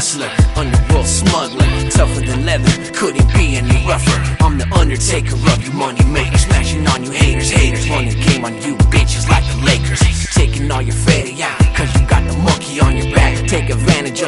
hustler, underworld smuggler, tougher than leather, couldn't be any rougher. I'm the Undertaker of you money makers, smashing on you haters, running game on you bitches like the Lakers, taking all your fatty out, cause you got the monkey on your back. Take advantage